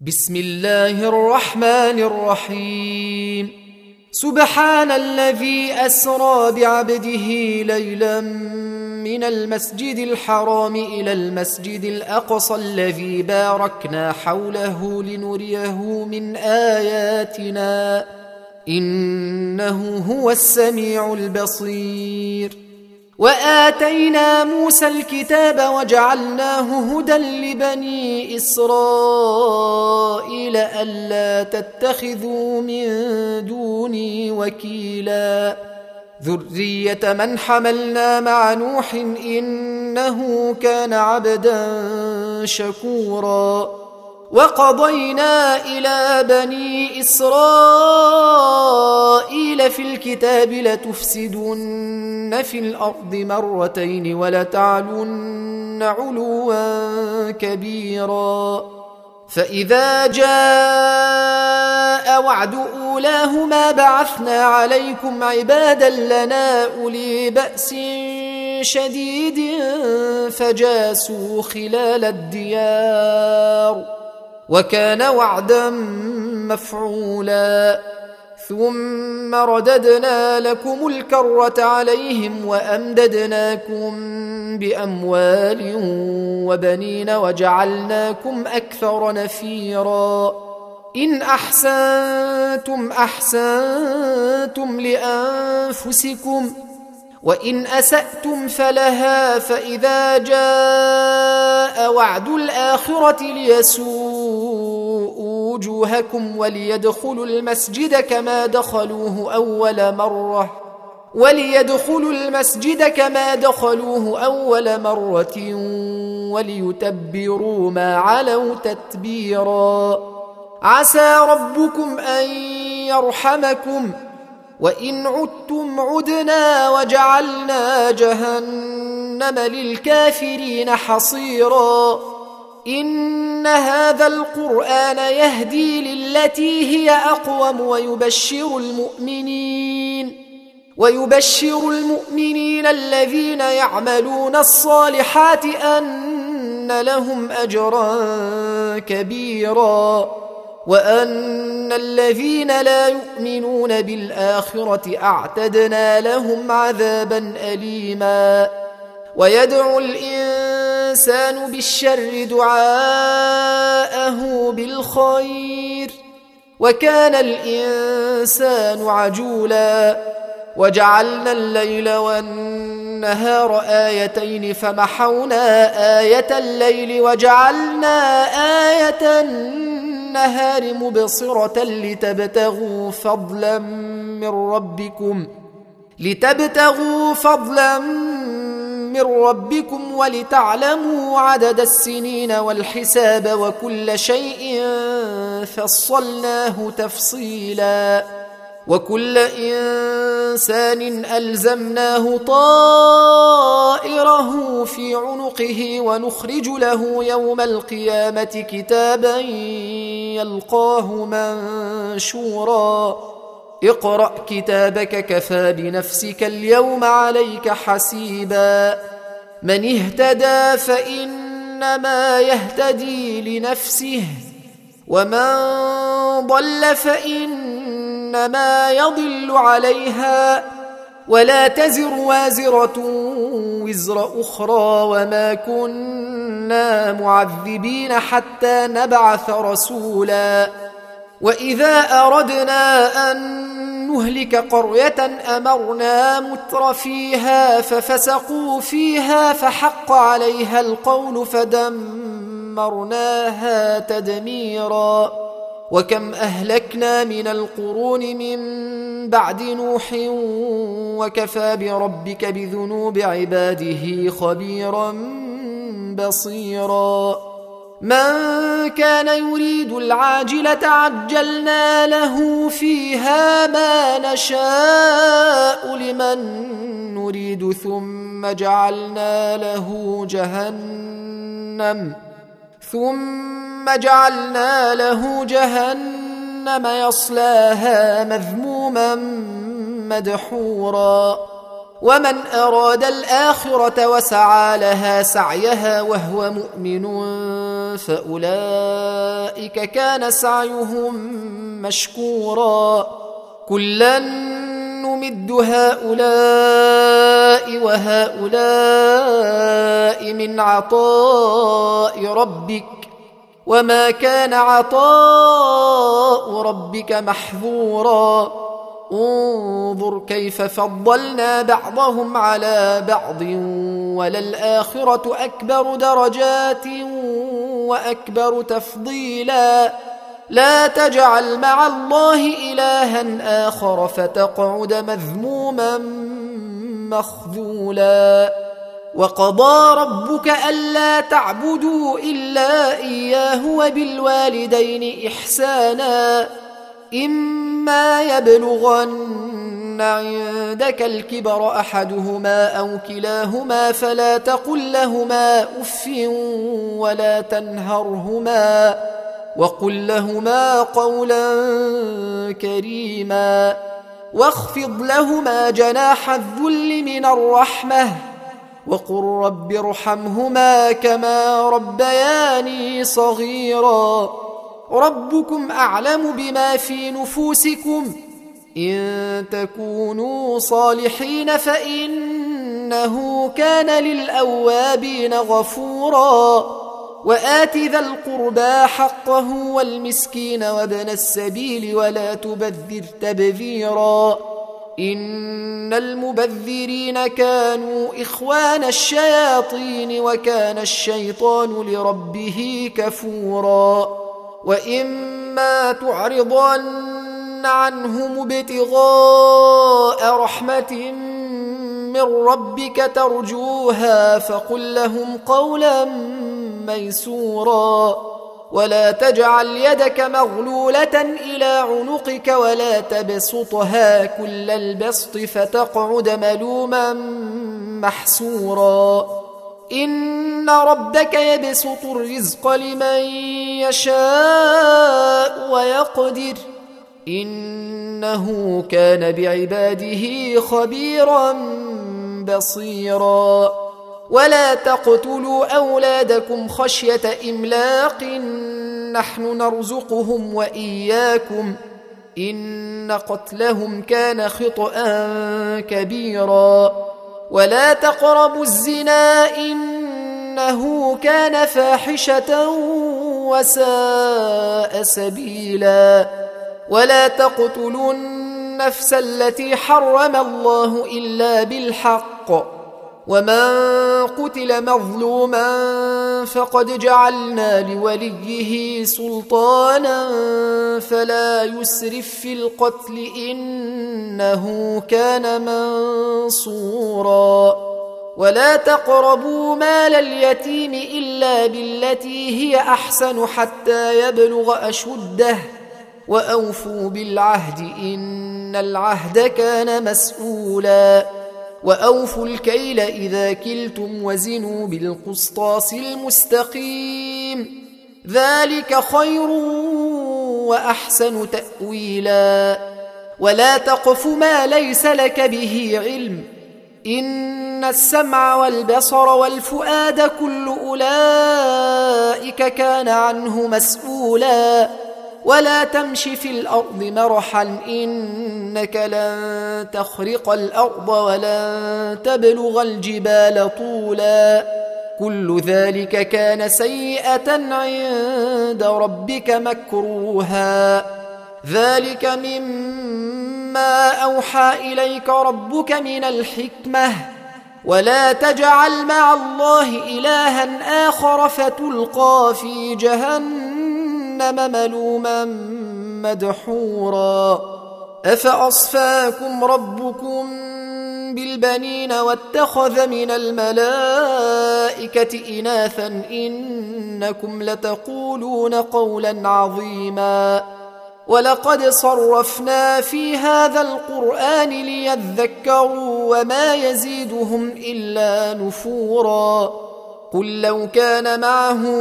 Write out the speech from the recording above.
بسم الله الرحمن الرحيم. سبحان الذي أسرى بعبده ليلا من المسجد الحرام إلى المسجد الأقصى الذي باركنا حوله لنريه من آياتنا إنه هو السميع البصير. وآتينا موسى الكتاب وجعلناه هدى لبني إسرائيل ألا تتخذوا من دوني وكيلا ذرية من حملنا مع نوح إنه كان عبدا شكورا. وقضينا إلى بني إسرائيل في الكتاب لتفسدن في الأرض مرتين ولتعلن علوا كبيرا. فإذا جاء وعد أولاهما بعثنا عليكم عبادا لنا أولي بأس شديد فجاسوا خلال الديار وكان وعدا مفعولا. ثم رددنا لكم الكرة عليهم وأمددناكم بأموال وبنين وجعلناكم أكثر نفيرا. إن أحسنتم أحسنتم لأنفسكم وإن أسأتم فلها. فإذا جاء وعد الآخرة ليسوءوا وجوهكم وليدخلوا المسجد كما دخلوه أول مرة وليتبروا ما علوا تتبيرا. عسى ربكم أن يرحمكم وإن عدتم عدنا وجعلنا جهنم للكافرين حصيرا. إن هذا القرآن يهدي للتي هي أقوم ويبشر المؤمنين الذين يعملون الصالحات أن لهم أجرا كبيرا وأن الذين لا يؤمنون بالآخرة أعتدنا لهم عذابا أليما. ويدعو الإنسان بالشر دعاءه بالخير وكان الإنسان عجولا. وجعلنا الليل والنهار آيتين فمحونا آية الليل وجعلنا آية النهار مبصرة لتبتغوا فضلا من ربكم ولتعلموا عدد السنين والحساب وكل شيء فصلناه تفصيلا. وكل إنسان ألزمناه طائره في عنقه ونخرج له يوم القيامة كتابا يلقاه منشورا. اقرأ كتابك كفى بنفسك اليوم عليك حسيبا. من اهتدى فإنما يهتدي لنفسه ومن ضل فإنما يضل عليها ولا تزر وازرة وزر أخرى وما كنا معذبين حتى نبعث رسولا. وإذا أردنا أن نهلك قرية أمرنا متر فيها ففسقوا فيها فحق عليها القول فدمرناها تدميرا. وكم أهلكنا من القرون من بعد نوح وكفى بربك بذنوب عباده خبيرا بصيرا. من كان يريد العاجلة عجلنا له فيها ما نشاء لمن نريد ثم جعلنا له جهنم يصلاها مذموما مدحورا. ومن أراد الآخرة وسعى لها سعيها وهو مؤمن فأولئك كان سعيهم مشكورا كلا نمد هؤلاء وهؤلاء من عطاء ربك وما كان عطاء ربك محظورا انظر كيف فضلنا بعضهم على بعض وللآخرة أكبر درجات وأكبر تفضيلا لا تجعل مع الله إلها آخر فتقعد مذموما مخذولا وقضى ربك ألا تعبدوا إلا إياه وبالوالدين إحسانا إما يبلغن عندك الكبر أحدهما أو كلاهما فلا تقل لهما أف ولا تنهرهما وقل لهما قولا كريما واخفض لهما جناح الذل من الرحمة وقل رب ارحمهما كما ربياني صغيرا ربكم أعلم بما في نفوسكم إن تكونوا صالحين فإنه كان للأوابين غفورا وآت ذا القربى حقه والمسكين وابن السبيل ولا تبذر تبذيرا إن المبذرين كانوا إخوان الشياطين وكان الشيطان لربه كفورا وإما تعرضن عنهم ابتغاء رحمة من ربك ترجوها فقل لهم قولا ميسورا ولا تجعل يدك مغلولة إلى عنقك ولا تبسطها كل البسط فتقعد ملوما محسورا إن ربك يبسط الرزق لمن يشاء ويقدر إنه كان بعباده خبيرا بصيرا ولا تقتلوا أولادكم خشية إملاق نحن نرزقهم وإياكم إن قتلهم كان خطأ كبيرا ولا تقربوا الزنا إنه كان فاحشة وساء سبيلا ولا تقتلوا النفس التي حرم الله إلا بالحق ومن قتل مظلوما فقد جعلنا لوليه سلطانا فلا يسرف في القتل إنه كان منصورا ولا تقربوا مال اليتيم إلا بالتي هي أحسن حتى يبلغ أشده وأوفوا بالعهد إن العهد كان مسؤولا وأوفوا الكيل إذا كلتم وزنوا بالقسطاس المستقيم ذلك خير وأحسن تأويلا ولا تقف ما ليس لك به علم إن السمع والبصر والفؤاد كل أولئك كان عنه مسؤولا ولا تمش في الأرض مرحا إنك لن تخرق الأرض ولن تبلغ الجبال طولا كل ذلك كان سيئة عند ربك مكروها ذلك مما أوحى إليك ربك من الحكمة ولا تجعل مع الله إلها آخر فتلقى في جهنم ملوما مدحورا أفأصفاكم ربكم بالبنين واتخذ من الملائكة إناثا إنكم لتقولون قولا عظيما ولقد صرفنا في هذا القرآن ليذكروا وما يزيدهم إلا نفورا قل لو كان معه